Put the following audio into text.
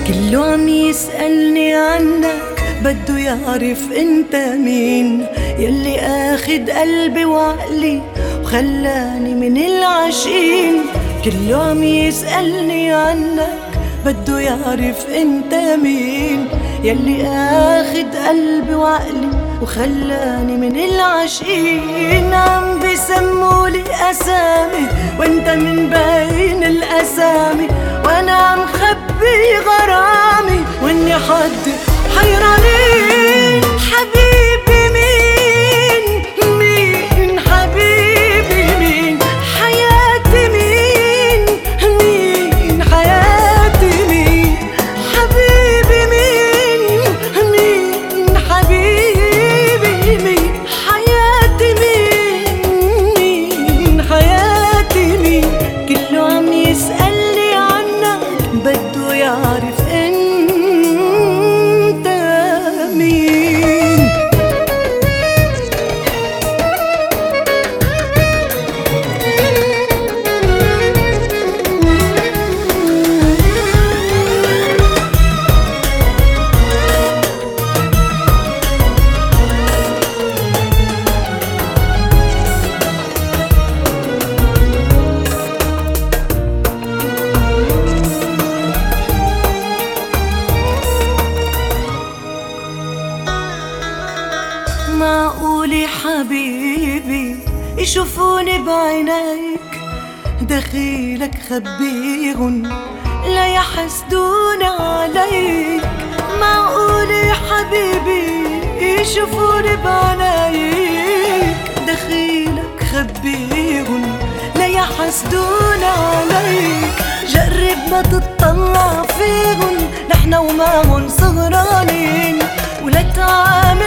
كله عم يسألني عنك، بده يعرف انت مين، يلي اخد قلبي وعقلي وخلاني من العاشقين. كله عم يسألني عنك، بده يعرف انت مين، يلي اخد قلبي وعقلي وخلاني من العاشقين. عم بيسمولي اسامي وانت من بين الاسامي، وانا عم خبي غرامي واني حد حيرانين. حبيبي مين مين حبيبي مين، حياتي مين مين حياتي مين. حبيبي مين مين حبيبي مين، حياتي مين مين حياتي مين. كله عم يسألني عنك، بده يعرف انت مين. معقول حبيبي يشوفوني بعينيك، دخيلك خبيهم لا يحسدون عليك. معقول حبيبي يشوفوني بعينيك، دخيلك خبيهم لا يحسدون عليك. جرب ما تطلع فيهم، نحنا ومعهم صغرانين، ولا تعامل